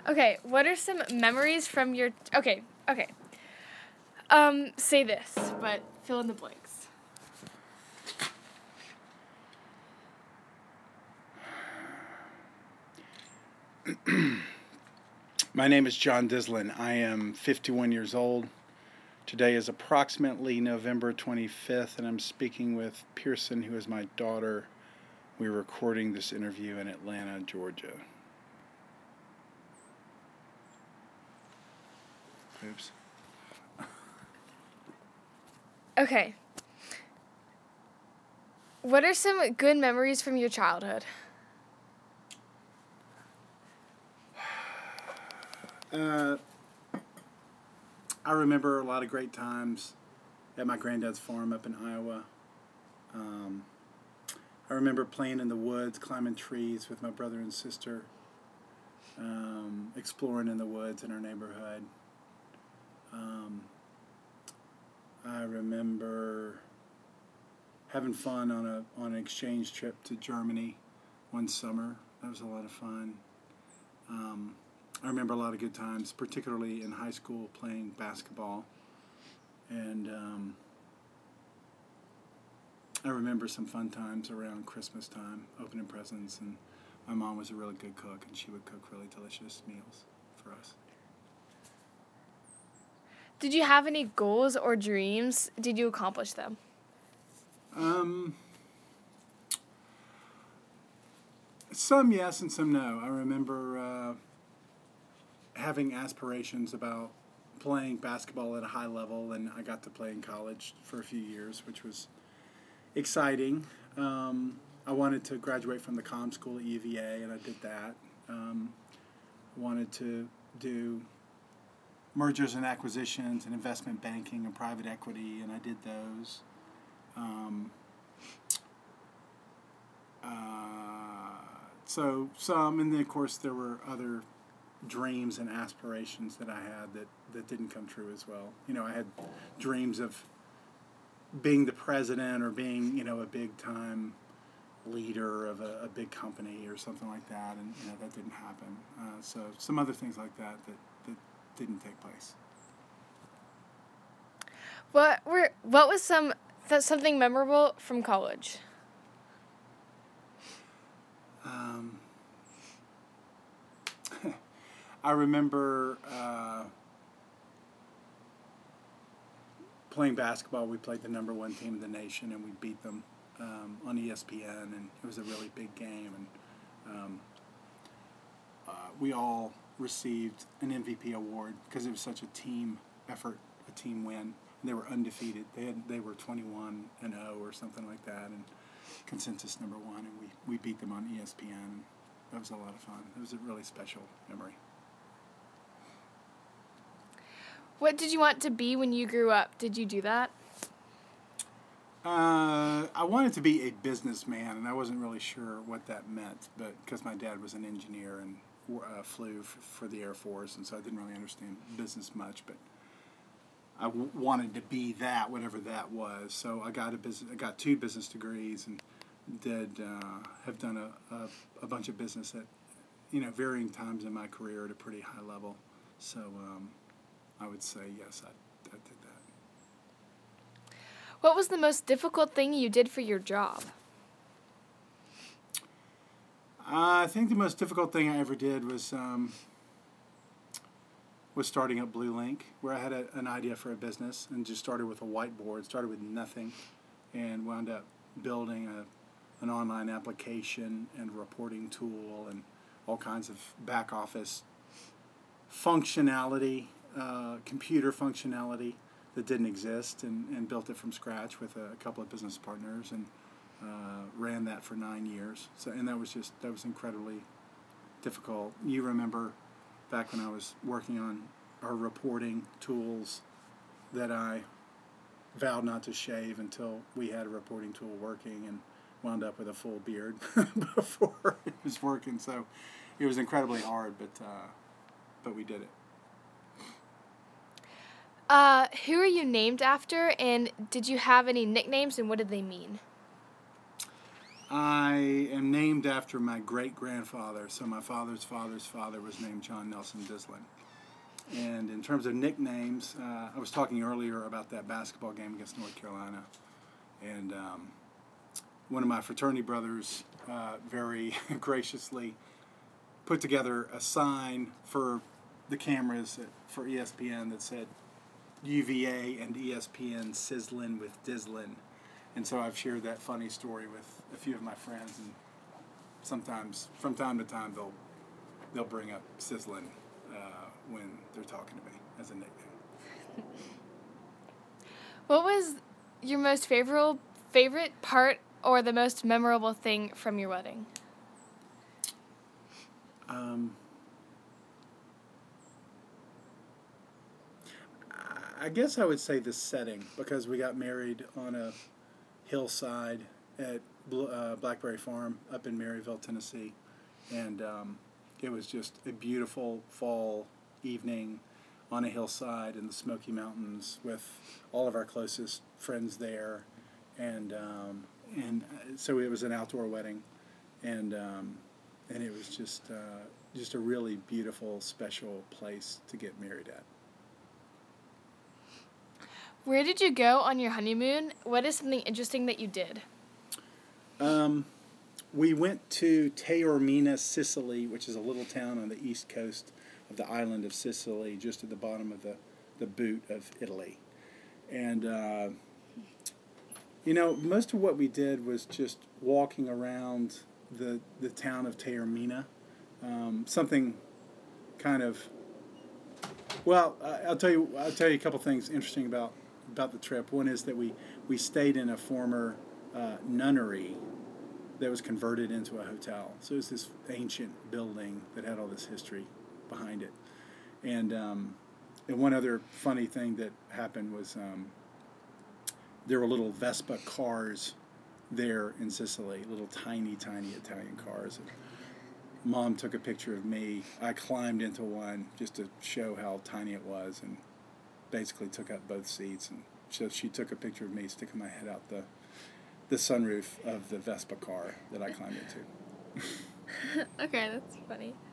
Okay, what are some memories from your... Okay. Say this, but fill in the blanks. My name is John Dislin. I am 51 years old. Today is approximately November 25th, and I'm speaking with Pearson, who is my daughter. We're recording this interview in Atlanta, Georgia. Oops. Okay. What are some good memories from your childhood? I remember a lot of great times at my granddad's farm up in Iowa. I remember playing in the woods, climbing trees with my brother and sister, exploring in the woods in our neighborhood. I remember having fun on an exchange trip to Germany one summer. That was a lot of fun. I remember a lot of good times, particularly in high school, playing basketball. And I remember some fun times around Christmas time, opening presents. And my mom was a really good cook, and she would cook really delicious meals for us. Did you have any goals or dreams? Did you accomplish them? Some yes and some no. I remember having aspirations about playing basketball at a high level, and I got to play in college for a few years, which was exciting. I wanted to graduate from the comm school at UVA, and I did that. I wanted to do mergers and acquisitions and investment banking and private equity, and I did those. So some, and then of course there were other dreams and aspirations that I had that didn't come true as well. You know, I had dreams of being the president or being, a big time leader of a big company or something like that, and that didn't happen. So some other things like that didn't take place. What was something memorable from college? I remember playing basketball. We played the number one team in the nation, and we beat them on ESPN, and it was a really big game. And we all received an MVP award because it was such a team effort, a team win. And they were undefeated. They were 21-0 or something like that, and consensus number one, and we beat them on ESPN. That was a lot of fun. It was a really special memory. What did you want to be when you grew up? Did you do that? I wanted to be a businessman, and I wasn't really sure what that meant, but because my dad was an engineer and flew for the Air Force, and so I didn't really understand business much, but I wanted to be that, whatever that was. So I got 2 business degrees, and have done a bunch of business at varying times in my career at a pretty high level. So I would say yes, I did that. What was the most difficult thing you did for your job? I think the most difficult thing I ever did was starting up Blue Link, where I had an idea for a business and just started with a whiteboard, started with nothing, and wound up building an online application and reporting tool and all kinds of back office functionality, computer functionality that didn't exist, and built it from scratch with a couple of business partners, and ran that for 9 years. So, and that was incredibly difficult. You remember back when I was working on our reporting tools that I vowed not to shave until we had a reporting tool working, and wound up with a full beard before it was working. So it was incredibly hard, but we did it. Who are you named after, and did you have any nicknames, and what did they mean? I am named named after my great-grandfather. So my father's father was named John Nelson Dislin. And in terms of nicknames, I was talking earlier about that basketball game against North Carolina. And one of my fraternity brothers very graciously put together a sign for the cameras for ESPN that said UVA and ESPN sizzlin' with Dislin. And so I've shared that funny story with a few of my friends, and sometimes, from time to time, they'll bring up sizzlin' when they're talking to me as a nickname. What was your most favorite part or the most memorable thing from your wedding? I guess I would say the setting, because we got married on a hillside at Blackberry Farm up in Maryville, Tennessee, and it was just a beautiful fall evening on a hillside in the Smoky Mountains with all of our closest friends there, and so it was an outdoor wedding, and it was just a really beautiful, special place to get married at. Where did you go on your honeymoon? What is something interesting that you did? We went to Taormina, Sicily, which is a little town on the east coast of the island of Sicily, just at the bottom of the boot of Italy. And, most of what we did was just walking around the town of Taormina. Something kind of, well, I'll tell you a couple things interesting about the trip. One is that we stayed in a former nunnery that was converted into a hotel. So it was this ancient building that had all this history behind it. And one other funny thing that happened was there were little Vespa cars there in Sicily, little tiny Italian cars. And Mom took a picture of me. I climbed into one just to show how tiny it was, and basically took up both seats. And so she took a picture of me sticking my head out the sunroof of the Vespa car that I climbed into. Okay, that's funny.